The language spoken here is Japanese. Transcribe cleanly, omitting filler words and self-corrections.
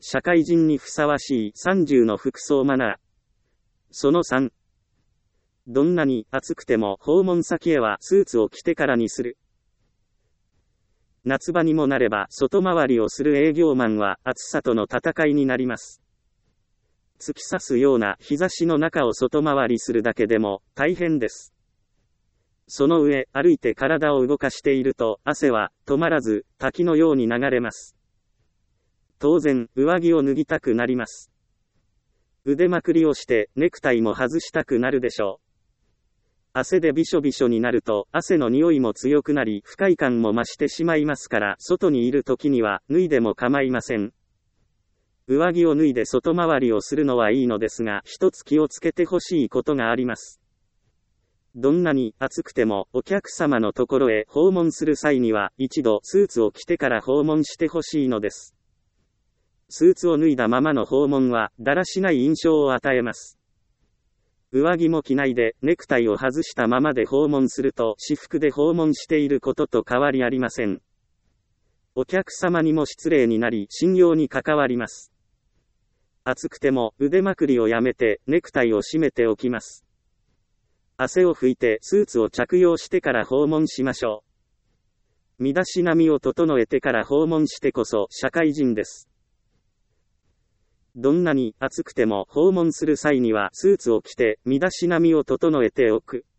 社会人にふさわしい30の服装マナー。その3。どんなに暑くても訪問先へはスーツを着てからにする。夏場にもなれば外回りをする営業マンは暑さとの戦いになります。突き刺すような日差しの中を外回りするだけでも大変です。その上、歩いて体を動かしていると汗は止まらず滝のように流れます。当然、上着を脱ぎたくなります。腕まくりをしてネクタイも外したくなるでしょう。汗でびしょびしょになると汗の匂いも強くなり不快感も増してしまいますから、外にいる時には脱いでも構いません。上着を脱いで外回りをするのはいいのですが、一つ気をつけてほしいことがあります。どんなに暑くてもお客様のところへ訪問する際には一度スーツを着てから訪問してほしいのです。スーツを脱いだままの訪問はだらしない印象を与えます。上着も着ないでネクタイを外したままで訪問すると私服で訪問していることと変わりありません。お客様にも失礼になり信用に関わります。暑くても腕まくりをやめてネクタイを締めておきます。汗を拭いてスーツを着用してから訪問しましょう。身だしなみを整えてから訪問してこそ社会人です。どんなに暑くても訪問する際にはスーツを着て身だしなみを整えておく。